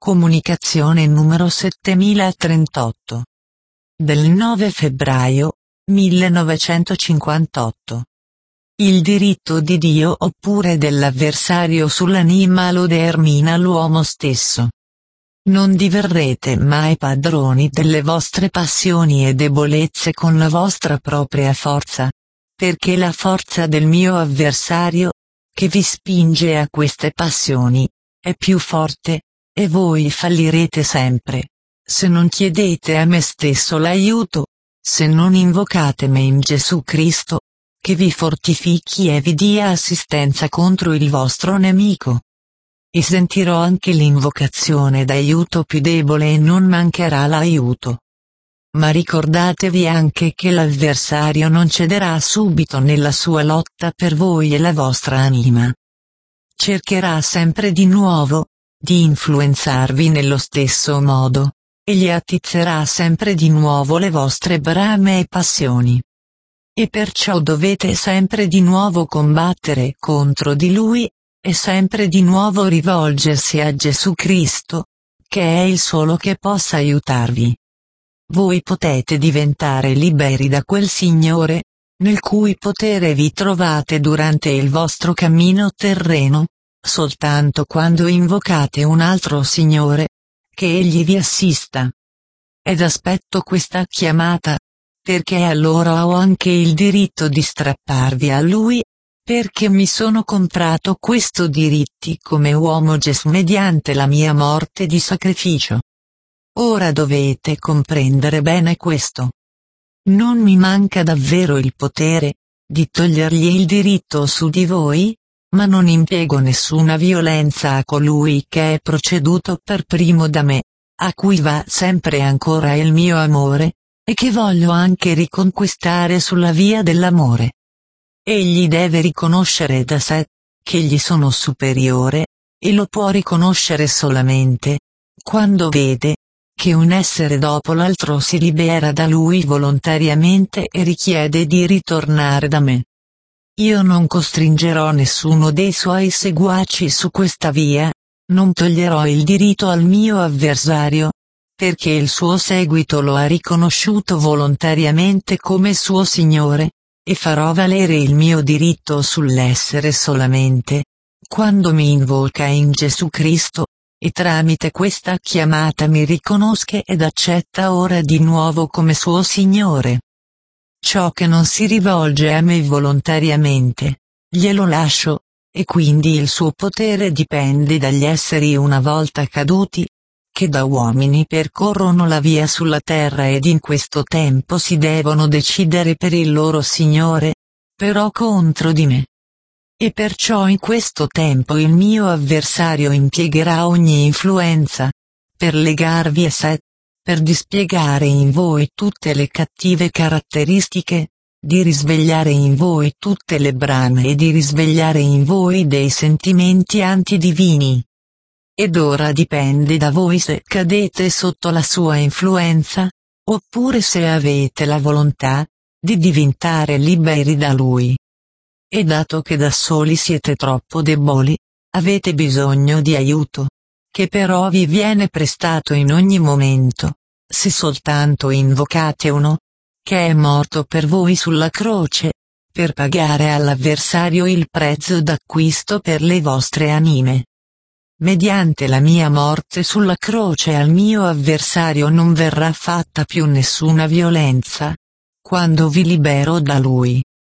Comunicazione numero 7038. Del 9 febbraio 1958. Il diritto di Dio oppure dell'avversario sull'anima lo determina l'uomo stesso. Non diverrete mai padroni delle vostre passioni e debolezze con la vostra propria forza, perché la forza del mio avversario, che vi spinge a queste passioni, è più forte, e voi fallirete sempre, se non chiedete a me stesso l'aiuto, se non invocate me in Gesù Cristo, che vi fortifichi e vi dia assistenza contro il vostro nemico. E sentirò anche l'invocazione d'aiuto più debole e non mancherà l'aiuto. Ma ricordatevi anche che l'avversario non cederà subito nella sua lotta per voi e la vostra anima. Cercherà sempre di nuovo di influenzarvi nello stesso modo, e gli attizzerà sempre di nuovo le vostre brame e passioni. E perciò dovete sempre di nuovo combattere contro di lui, e sempre di nuovo rivolgersi a Gesù Cristo, che è il solo che possa aiutarvi. Voi potete diventare liberi da quel Signore, nel cui potere vi trovate durante il vostro cammino terreno, soltanto quando invocate un altro Signore, che Egli vi assista. Ed aspetto questa chiamata, perché allora ho anche il diritto di strapparvi a Lui, perché mi sono comprato questo diritti come uomo Gesù mediante la mia morte di sacrificio. Ora dovete comprendere bene questo. Non mi manca davvero il potere di togliergli il diritto su di voi, ma non impiego nessuna violenza a colui che è proceduto per primo da me, a cui va sempre ancora il mio amore, e che voglio anche riconquistare sulla via dell'amore. Egli deve riconoscere da sé che gli sono superiore, e lo può riconoscere solamente quando vede che un essere dopo l'altro si libera da lui volontariamente e richiede di ritornare da me. Io non costringerò nessuno dei suoi seguaci su questa via, non toglierò il diritto al mio avversario, perché il suo seguito lo ha riconosciuto volontariamente come suo Signore, e farò valere il mio diritto sull'essere solamente quando mi invoca in Gesù Cristo, e tramite questa chiamata mi riconosca ed accetta ora di nuovo come suo Signore. Ciò che non si rivolge a me volontariamente, glielo lascio, e quindi il suo potere dipende dagli esseri una volta caduti, che da uomini percorrono la via sulla terra ed in questo tempo si devono decidere per il loro Signore, però contro di me. E perciò in questo tempo il mio avversario impiegherà ogni influenza, per legarvi a sé, per dispiegare in voi tutte le cattive caratteristiche, di risvegliare in voi tutte le brame e di risvegliare in voi dei sentimenti antidivini. Ed ora dipende da voi se cadete sotto la sua influenza, oppure se avete la volontà di diventare liberi da lui. E dato che da soli siete troppo deboli, avete bisogno di aiuto, che però vi viene prestato in ogni momento, se soltanto invocate uno, che è morto per voi sulla croce, per pagare all'avversario il prezzo d'acquisto per le vostre anime. Mediante la mia morte sulla croce al mio avversario non verrà fatta più nessuna violenza, quando vi libero da lui.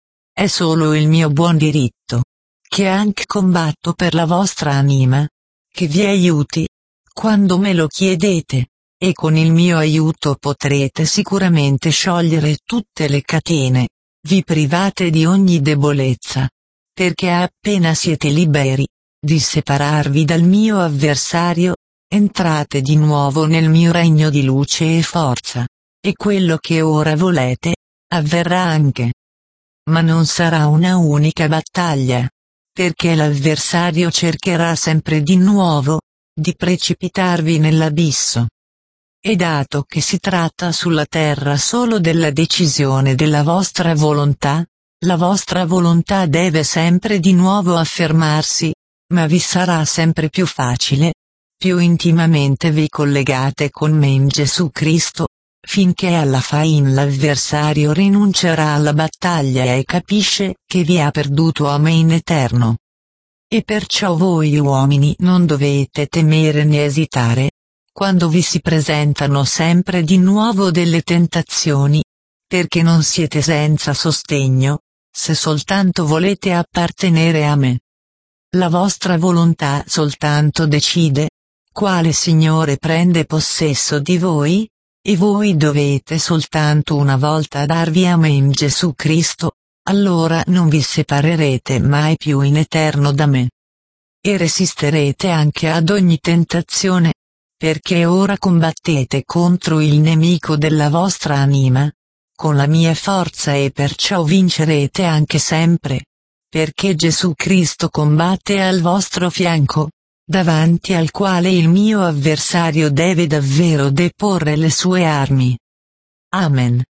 È solo il mio buon diritto, che anche combatto per la vostra anima, che vi aiuti, quando me lo chiedete, e con il mio aiuto potrete sicuramente sciogliere tutte le catene, vi private di ogni debolezza, perché appena siete liberi di separarvi dal mio avversario, entrate di nuovo nel mio regno di luce e forza, e quello che ora volete, avverrà anche. Ma non sarà una unica battaglia, perché l'avversario cercherà sempre di nuovo di precipitarvi nell'abisso. E dato che si tratta sulla terra solo della decisione della vostra volontà, la vostra volontà deve sempre di nuovo affermarsi, ma vi sarà sempre più facile più intimamente vi collegate con me in Gesù Cristo, finché alla fine l'avversario rinuncerà alla battaglia e capisce che vi ha perduto a me in eterno. E perciò voi uomini non dovete temere né esitare, quando vi si presentano sempre di nuovo delle tentazioni, perché non siete senza sostegno, se soltanto volete appartenere a me. La vostra volontà soltanto decide quale Signore prende possesso di voi, e voi dovete soltanto una volta darvi a me in Gesù Cristo, allora non vi separerete mai più in eterno da me. E resisterete anche ad ogni tentazione, perché ora combattete contro il nemico della vostra anima, con la mia forza, e perciò vincerete anche sempre, perché Gesù Cristo combatte al vostro fianco, davanti al quale il mio avversario deve davvero deporre le sue armi. Amen.